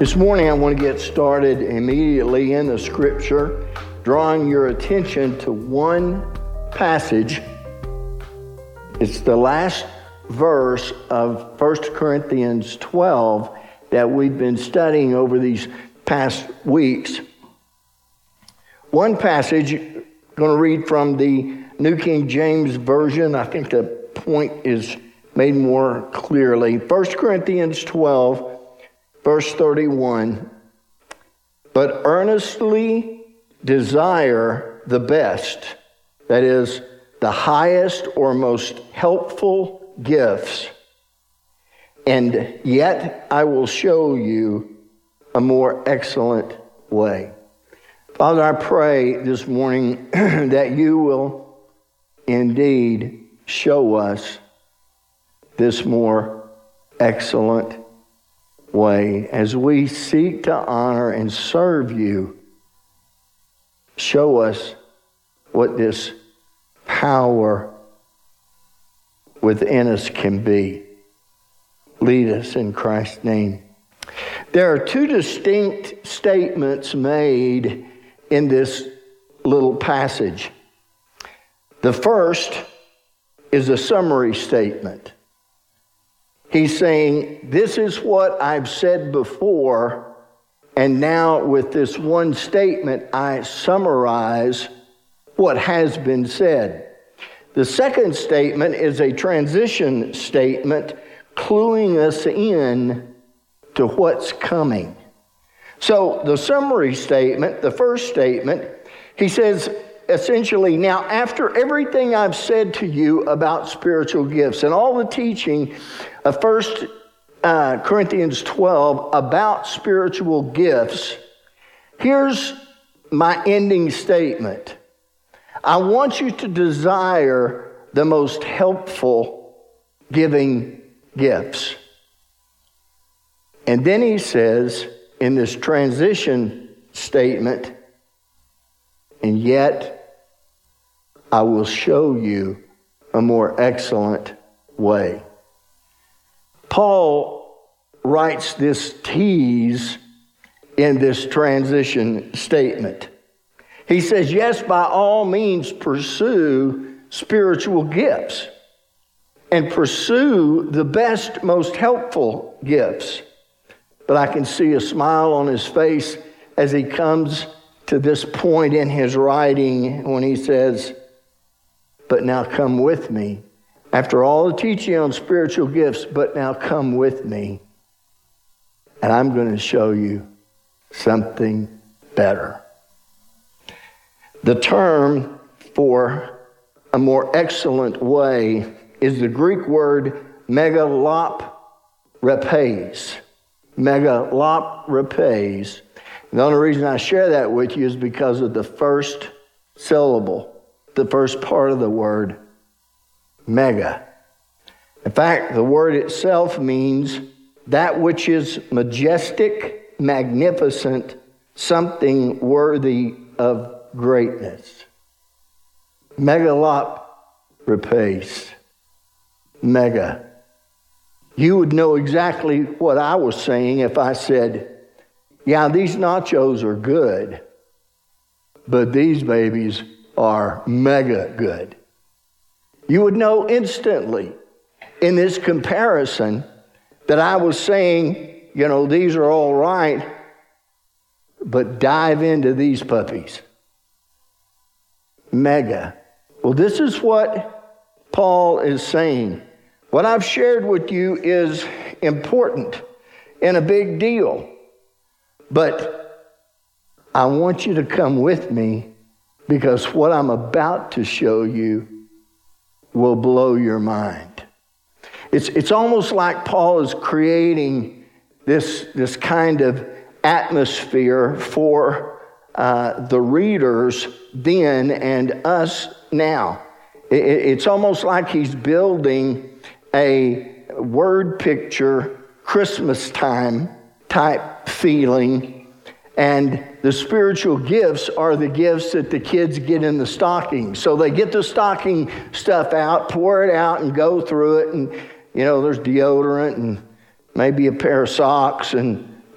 This morning I want to get started immediately in the scripture, drawing your attention to one passage. It's the last verse of 1 Corinthians 12 that we've been studying over these past weeks. One passage, I'm going to read from the New King James Version. I think the point is made more clearly. 1 Corinthians 12, verse 31. But earnestly desire the best, that is, the highest or most helpful gifts, and yet I will show you a more excellent way. Father, I pray this morning that you will indeed show us this more excellent way. As we seek to honor and serve you, show us what this power within us can be. Lead us in Christ's name. There are two distinct statements made in this little passage. The first is a summary statement. He's saying, this is what I've said before, and now with this one statement, I summarize what has been said. The second statement is a transition statement, cluing us in to what's coming. So the summary statement, the first statement, he says, essentially, now after everything I've said to you about spiritual gifts and all the teaching of 1 Corinthians 12 about spiritual gifts, here's my ending statement. I want you to desire the most helpful giving gifts. And then he says in this transition statement, and yet I will show you a more excellent way. Paul writes this tease in this transition statement. He says, yes, by all means pursue spiritual gifts and pursue the best, most helpful gifts. But I can see a smile on his face as he comes to this point in his writing when he says, but now come with me. After all the teaching on spiritual gifts, but now come with me, and I'm going to show you something better. The term for a more excellent way is the Greek word megalopes. Megalopes. The only reason I share that with you is because of the first syllable, the first part of the word, mega. In fact, the word itself means that which is majestic, magnificent, something worthy of greatness. Megalopes. Mega. You would know exactly what I was saying if I said, yeah, these nachos are good, but these babies are mega good. You would know instantly in this comparison that I was saying, these are all right, but dive into these puppies. Mega. Well, this is what Paul is saying. What I've shared with you is important and a big deal. But I want you to come with me because what I'm about to show you will blow your mind. It's almost like Paul is creating this kind of atmosphere for the readers then and us now. It's almost like he's building a word picture, Christmas time type feeling, and the spiritual gifts are the gifts that the kids get in the stocking. So they get the stocking stuff out, pour it out, and go through it, and there's deodorant and maybe a pair of socks and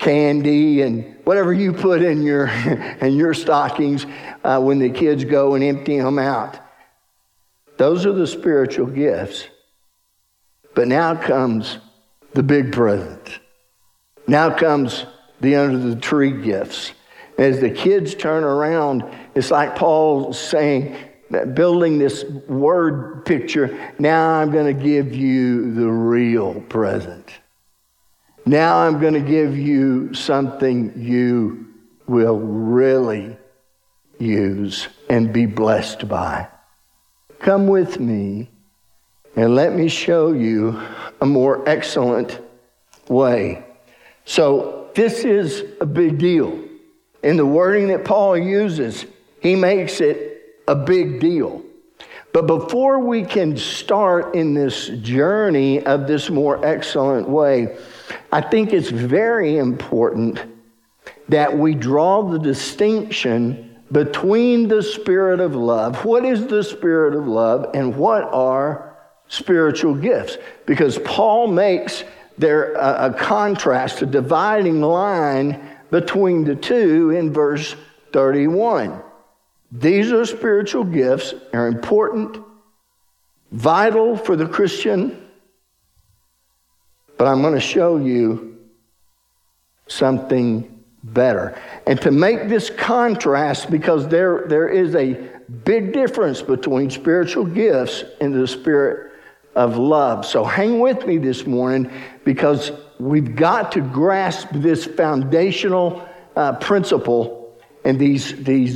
candy and whatever you put in your in your stockings when the kids go and empty them out. Those are the spiritual gifts. But now comes the big present. Now comes the under the tree gifts. As the kids turn around, it's like Paul saying, building this word picture, now I'm going to give you the real present. Now I'm going to give you something you will really use and be blessed by. Come with me and let me show you a more excellent way. So this is a big deal. In the wording that Paul uses, he makes it a big deal. But before we can start in this journey of this more excellent way, I think it's very important that we draw the distinction between the spirit of love. What is the spirit of love and what are spiritual gifts? Because Paul makes there a contrast, a dividing line between the two in verse 31. These are spiritual gifts, are important, vital for the Christian, but I'm going to show you something better. And to make this contrast, because there is a big difference between spiritual gifts and the spirit of love. So hang with me this morning, because we've got to grasp this foundational principle and these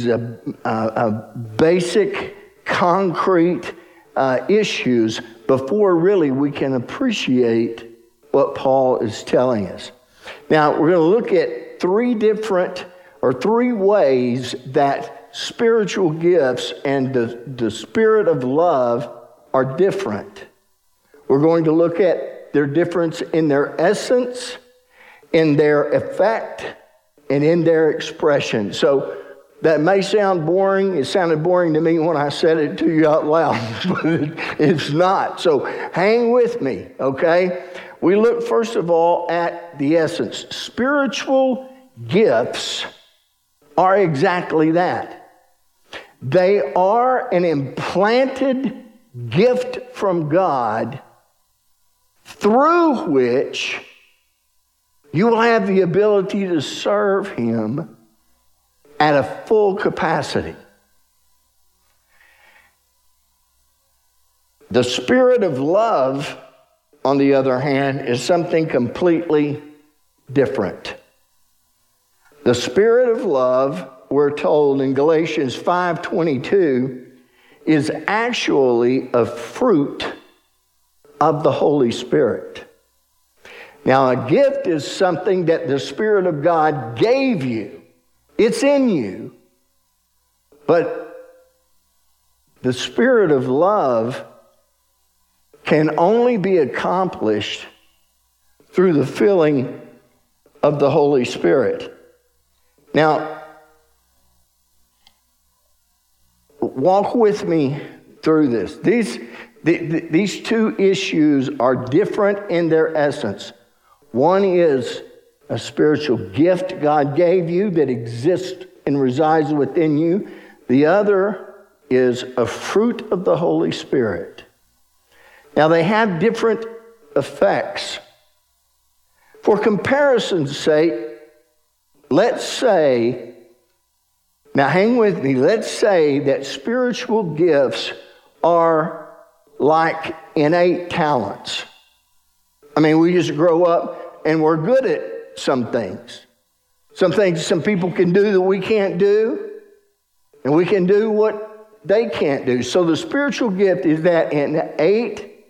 basic, concrete issues before really we can appreciate what Paul is telling us. Now, we're going to look at three ways that spiritual gifts and the spirit of love are different. We're going to look at their difference in their essence, in their effect, and in their expression. So that may sound boring. It sounded boring to me when I said it to you out loud, but it's not. So hang with me, okay? We look first of all at the essence. Spiritual gifts are exactly that. They are an implanted gift from God through which you will have the ability to serve Him at a full capacity. The spirit of love, on the other hand, is something completely different. The spirit of love, we're told in Galatians 5:22, is actually a fruit of the Holy Spirit. Now, a gift is something that the Spirit of God gave you. It's in you. But the spirit of love can only be accomplished through the filling of the Holy Spirit. Now, walk with me through this. These two issues are different in their essence. One is a spiritual gift God gave you that exists and resides within you. The other is a fruit of the Holy Spirit. Now, they have different effects. For comparison's sake, let's say, now hang with me, let's say that spiritual gifts are like innate talents. I mean, we just grow up and we're good at some things. Some things some people can do that we can't do, and we can do what they can't do. So the spiritual gift is that innate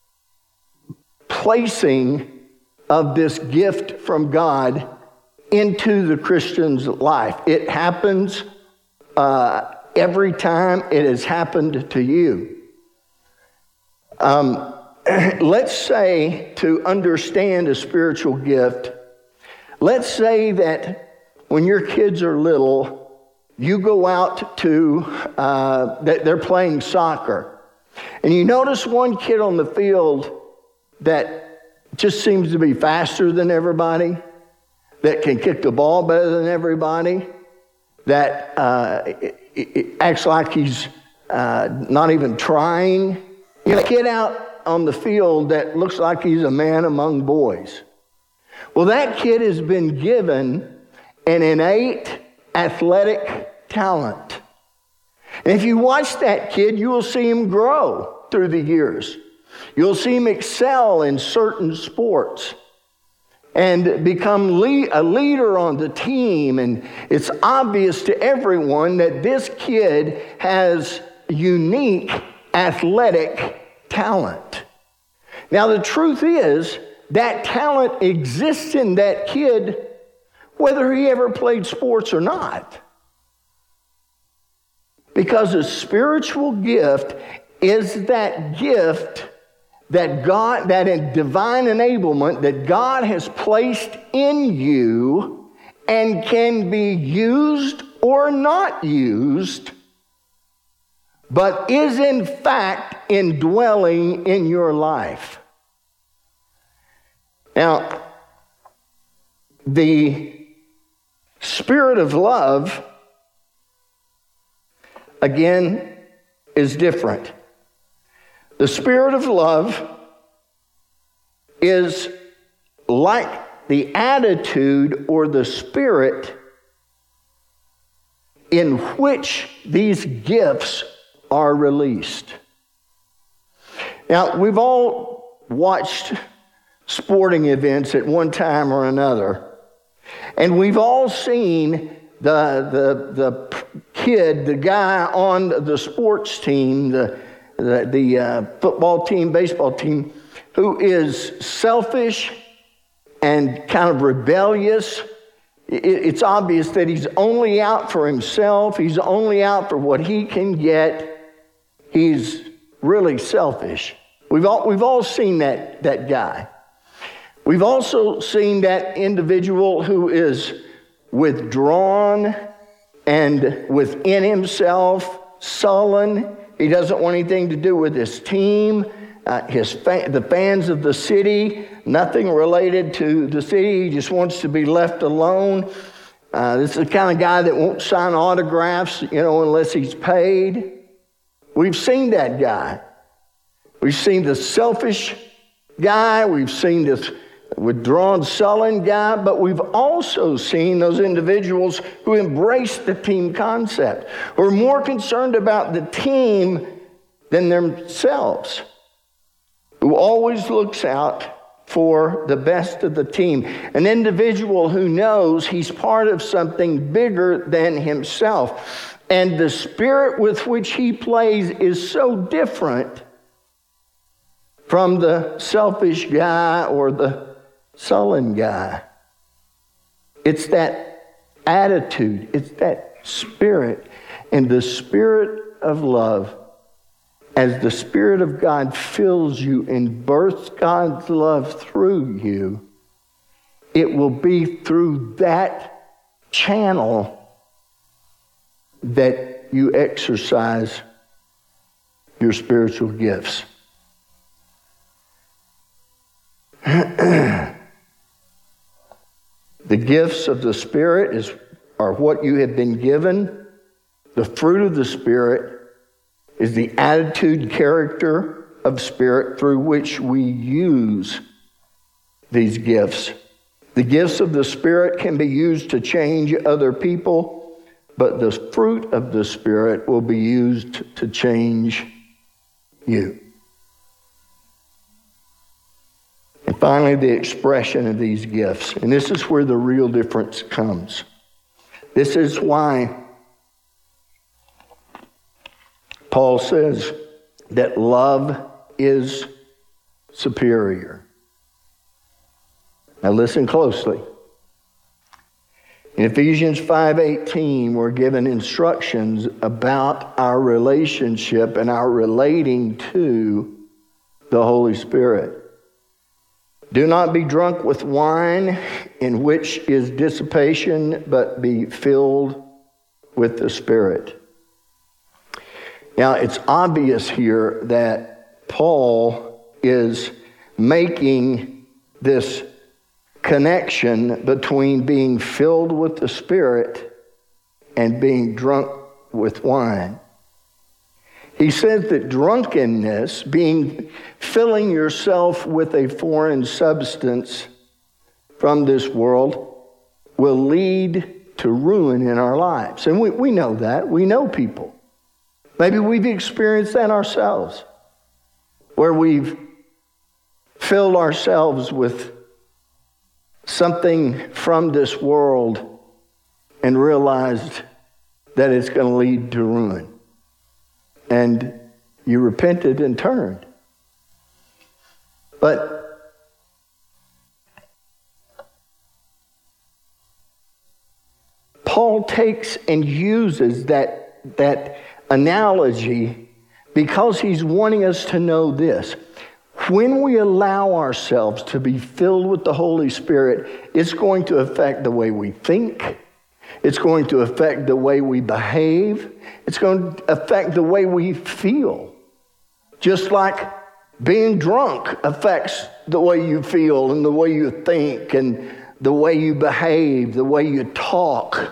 placing of this gift from God into the Christian's life. It happens every time it has happened to you. Let's say, to understand a spiritual gift, let's say that when your kids are little, you go out to, they're playing soccer, and you notice one kid on the field that just seems to be faster than everybody. that can kick the ball better than everybody, that it acts like he's not even trying. You know, a kid out on the field that looks like he's a man among boys. Well, that kid has been given an innate athletic talent. And if you watch that kid, you will see him grow through the years. You'll see him excel in certain sports and become a leader on the team. And it's obvious to everyone that this kid has unique athletic talent. Now, the truth is that talent exists in that kid whether he ever played sports or not. Because a spiritual gift is that gift that God, that divine enablement that God has placed in you and can be used or not used, but is in fact indwelling in your life. Now, the spirit of love, again, is different. The spirit of love is like the attitude or the spirit in which these gifts are released. Now, we've all watched sporting events at one time or another, and we've all seen the kid, the guy on the sports team, the football team, baseball team, who is selfish and kind of rebellious. It's obvious that he's only out for himself. He's only out for what he can get. He's really selfish. We've all seen that guy. We've also seen that individual who is withdrawn and within himself, sullen. He doesn't want anything to do with his team, the fans of the city, nothing related to the city. He just wants to be left alone. This is the kind of guy that won't sign autographs, unless he's paid. We've seen that guy. We've seen the selfish guy. We've seen this withdrawn, sullen guy, but we've also seen those individuals who embrace the team concept, who are more concerned about the team than themselves, who always looks out for the best of the team. An individual who knows he's part of something bigger than himself. And the spirit with which he plays is so different from the selfish guy or the sullen guy. It's that attitude, it's that spirit. And the spirit of love, as the Spirit of God fills you and births God's love through you, it will be through that channel that you exercise your spiritual gifts. The gifts of the Spirit are what you have been given. The fruit of the Spirit is the attitude, character of Spirit through which we use these gifts. The gifts of the Spirit can be used to change other people, but the fruit of the Spirit will be used to change you. And finally, the expression of these gifts. And this is where the real difference comes. This is why Paul says that love is superior. Now listen closely. In Ephesians 5:18, we're given instructions about our relationship and our relating to the Holy Spirit. Do not be drunk with wine, in which is dissipation, but be filled with the Spirit. Now, it's obvious here that Paul is making this connection between being filled with the Spirit and being drunk with wine. He says that drunkenness, filling yourself with a foreign substance from this world, will lead to ruin in our lives. And we know that. We know people. Maybe we've experienced that ourselves, where we've filled ourselves with something from this world and realized that it's going to lead to ruin. And you repented and turned. But Paul takes and uses that analogy because he's wanting us to know this. When we allow ourselves to be filled with the Holy Spirit, it's going to affect the way we think. It's going to affect the way we behave. It's going to affect the way we feel. Just like being drunk affects the way you feel and the way you think and the way you behave, the way you talk.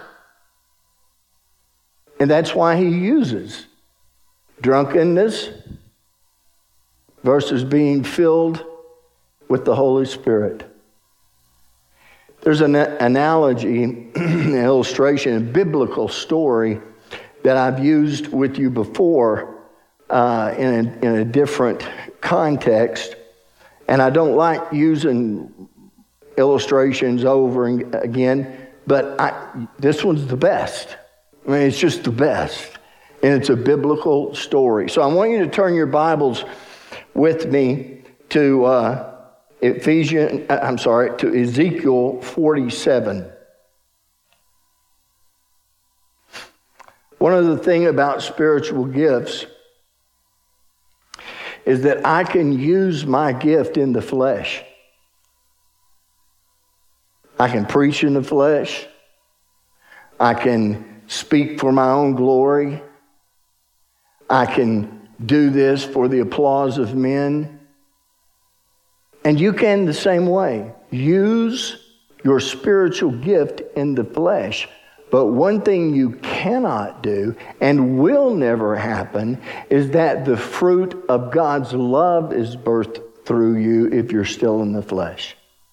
And that's why he uses drunkenness versus being filled with the Holy Spirit. There's an analogy, an illustration, a biblical story that I've used with you before in a different context. And I don't like using illustrations over and again, but this one's the best. I mean, it's just the best. And it's a biblical story. So I want you to turn your Bibles with me to to Ezekiel 47. One of the things about spiritual gifts is that I can use my gift in the flesh. I can preach in the flesh. I can speak for my own glory. I can do this for the applause of men. And you can the same way. Use your spiritual gift in the flesh. But one thing you cannot do and will never happen is that the fruit of God's love is birthed through you if you're still in the flesh.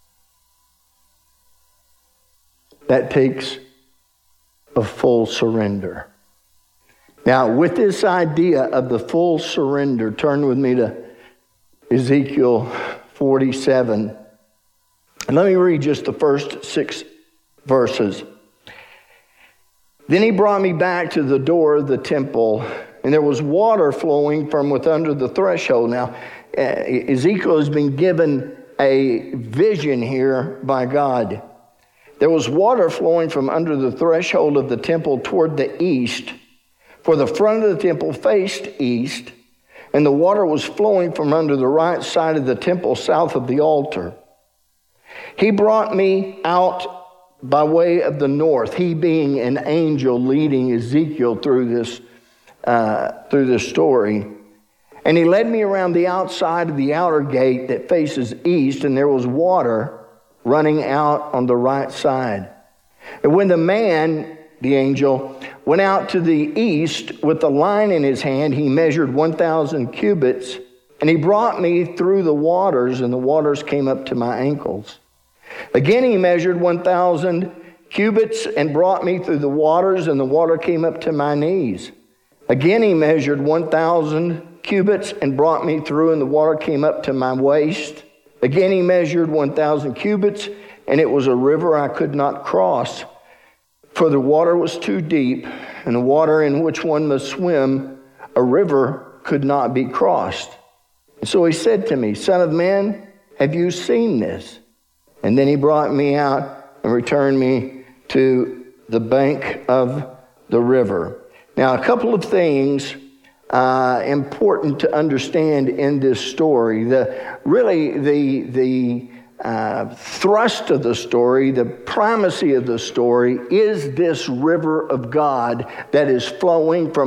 That takes a full surrender. Now, with this idea of the full surrender, turn with me to Ezekiel 47. And let me read just the first 6 verses. Then he brought me back to the door of the temple, and there was water flowing from with under the threshold. Now, Ezekiel has been given a vision here by God. There was water flowing from under the threshold of the temple toward the east, for the front of the temple faced east, and the water was flowing from under the right side of the temple south of the altar. He brought me out by way of the north, he being an angel leading Ezekiel through this story. And he led me around the outside of the outer gate that faces east, and there was water running out on the right side. And when the man, the angel, went out to the east with a line in his hand, he measured 1,000 cubits, and he brought me through the waters, and the waters came up to my ankles. Again he measured 1,000 cubits and brought me through the waters, and the water came up to my knees. Again he measured 1,000 cubits and brought me through, and the water came up to my waist. Again he measured 1,000 cubits, and it was a river I could not cross, for the water was too deep, and the water in which one must swim, a river, could not be crossed. And so he said to me, Son of man, have you seen this? And then he brought me out and returned me to the bank of the river. Now, a couple of things important to understand in this story. The thrust of the story, the primacy of the story, is this river of God that is flowing from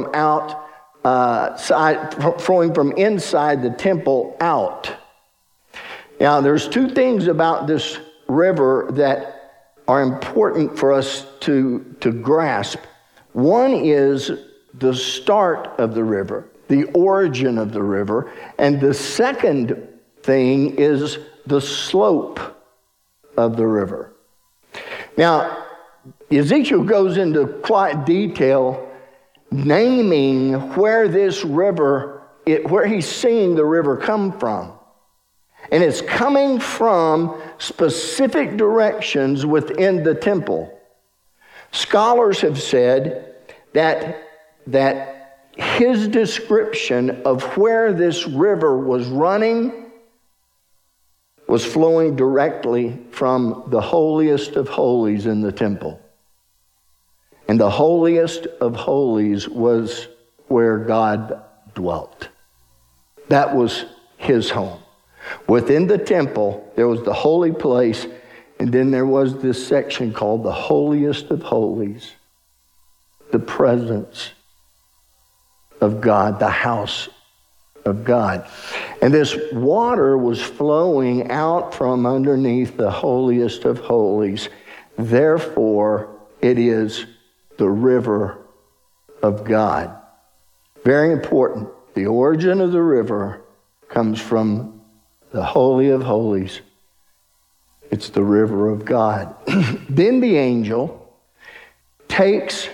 flowing from inside the temple out. Now, there's 2 things about this river that are important for us to grasp. One is the start of the river, the origin of the river, and the second thing is the slope of the river. Now, Ezekiel goes into quite detail naming where this river, where he's seeing the river come from. And it's coming from specific directions within the temple. Scholars have said that his description of where this river was running was flowing directly from the holiest of holies in the temple. And the holiest of holies was where God dwelt. That was his home. Within the temple, there was the holy place, and then there was this section called the holiest of holies, the presence of God, the house of God. And this water was flowing out from underneath the holiest of holies. Therefore, it is the river of God. Very important. The origin of the river comes from the Holy of Holies. It's the river of God. Then the angel takes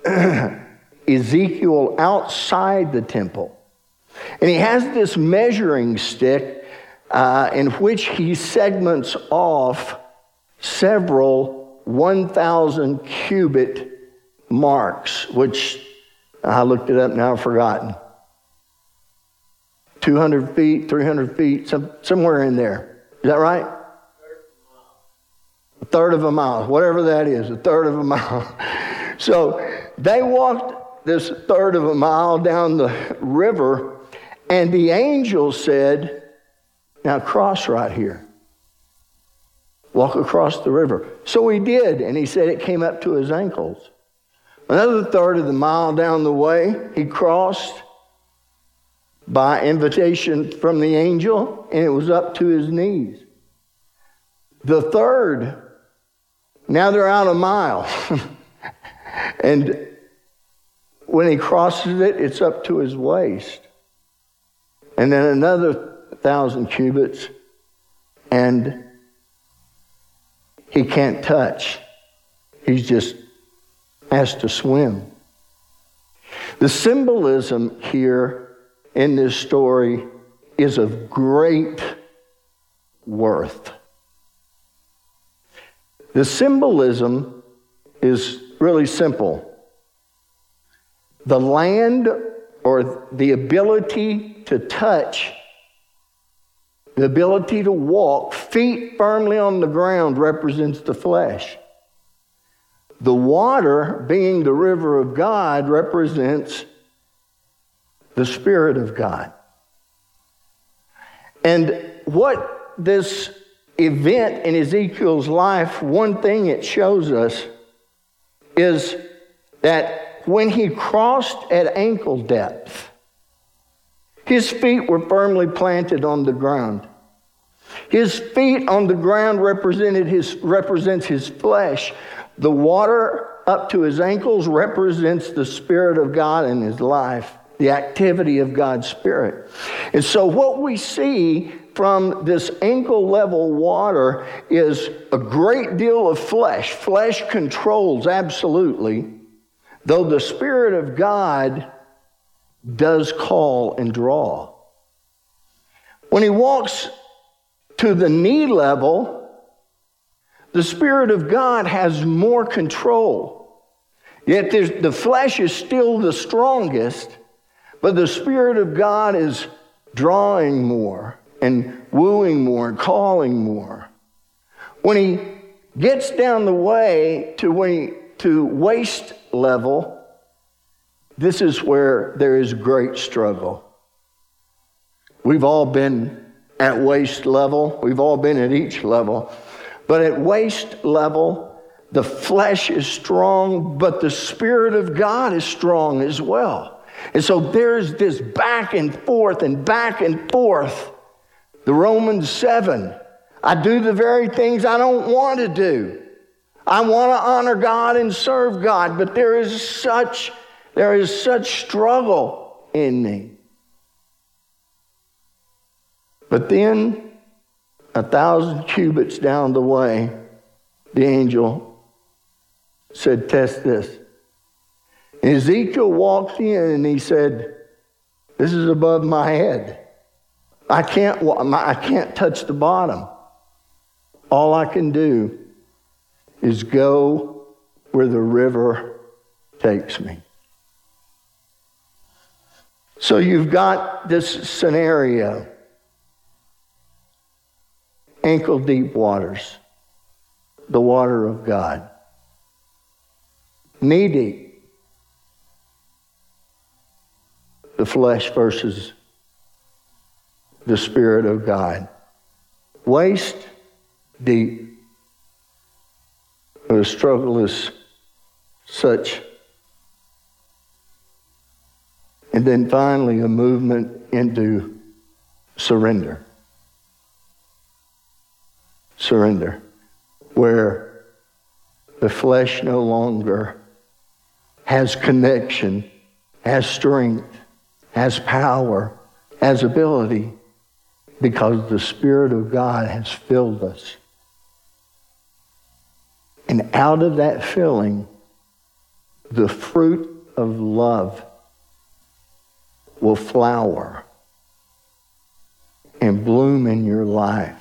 Ezekiel outside the temple. And he has this measuring stick in which he segments off several 1,000 cubit marks, which I looked it up, now I've forgotten. 200 feet, 300 feet, somewhere in there. Is that right? A third of a mile, whatever that is, a third of a mile. So they walked this third of a mile down the river, and the angel said, now cross right here. Walk across the river. So he did, and he said it came up to his ankles. Another third of the mile down the way, he crossed by invitation from the angel, and it was up to his knees. The third, now they're out a mile. And when he crosses it, it's up to his waist. And then another 1,000 cubits, and he can't touch. He just has to swim. The symbolism here in this story is of great worth. The symbolism is really simple. The land, or the ability to touch, the ability to walk, feet firmly on the ground, represents the flesh. The water, being the river of God, represents the Spirit of God. And what this event in Ezekiel's life, one thing it shows us is that when he crossed at ankle depth, his feet were firmly planted on the ground. His feet on the ground represents his flesh. The water up to his ankles represents the Spirit of God in his life, the activity of God's Spirit. And so what we see from this ankle level water is a great deal of flesh. Flesh controls absolutely, though the Spirit of God does call and draw. When he walks to the knee level, the Spirit of God has more control. Yet the flesh is still the strongest, but the Spirit of God is drawing more and wooing more and calling more. When he gets down the way to waist level, this is where there is great struggle. We've all been at waist level. We've all been at each level. But at waist level, the flesh is strong, but the Spirit of God is strong as well. And so there's this back and forth and back and forth. The Romans 7, I do the very things I don't want to do. I want to honor God and serve God, but there is such struggle in me. But then, 1,000 cubits down the way, the angel said, test this. And Ezekiel walked in and he said, this is above my head. I can't touch the bottom. All I can do is go where the river takes me. So you've got this scenario. Ankle deep waters, the water of God. Knee deep, the flesh versus the Spirit of God. Waist deep, the struggle is such. And then finally a movement into surrender. Surrender, where the flesh no longer has connection, has strength, has power, has ability, because the Spirit of God has filled us. And out of that filling, the fruit of love will flower and bloom in your life.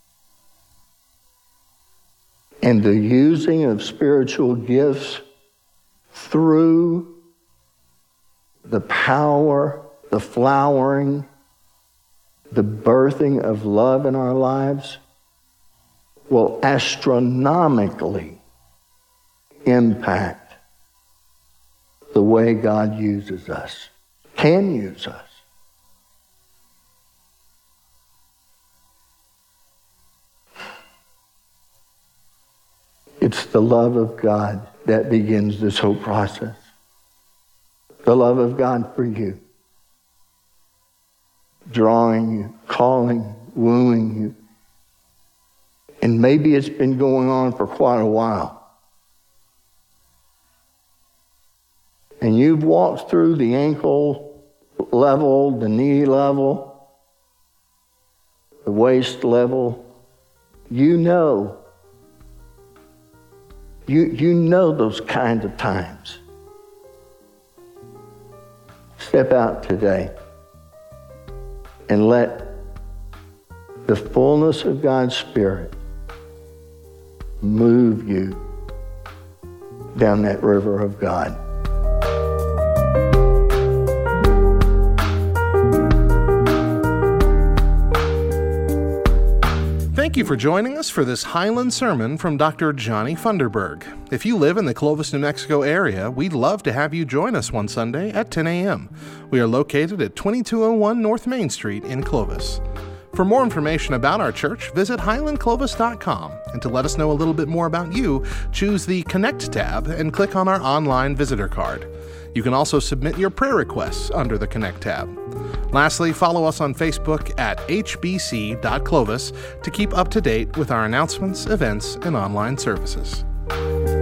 And the using of spiritual gifts through the power, the flowering, the birthing of love in our lives will astronomically impact the way God uses us, can use us. It's the love of God that begins this whole process. The love of God for you. Drawing you, calling, wooing you. And maybe it's been going on for quite a while. And you've walked through the ankle level, the knee level, the waist level. You know. You know those kinds of times. Step out today and let the fullness of God's Spirit move you down that river of God. Thank you for joining us for this Highland sermon from Dr. Johnny Funderburg. If you live in the Clovis, New Mexico area, we'd love to have you join us one Sunday at 10 a.m. We are located at 2201 North Main Street in Clovis. For more information about our church, visit highlandclovis.com. And to let us know a little bit more about you, choose the Connect tab and click on our online visitor card. You can also submit your prayer requests under the Connect tab. Lastly, follow us on Facebook at hbc.clovis to keep up to date with our announcements, events, and online services.